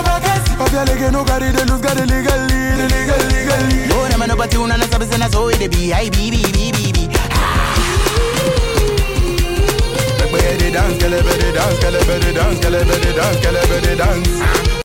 Papiale che no carry the loose, got the legally. No, never no but you na sabi say na so it be. I be. Better dance, girl, better dance, girl, better dance, girl, better dance, girl, better dance.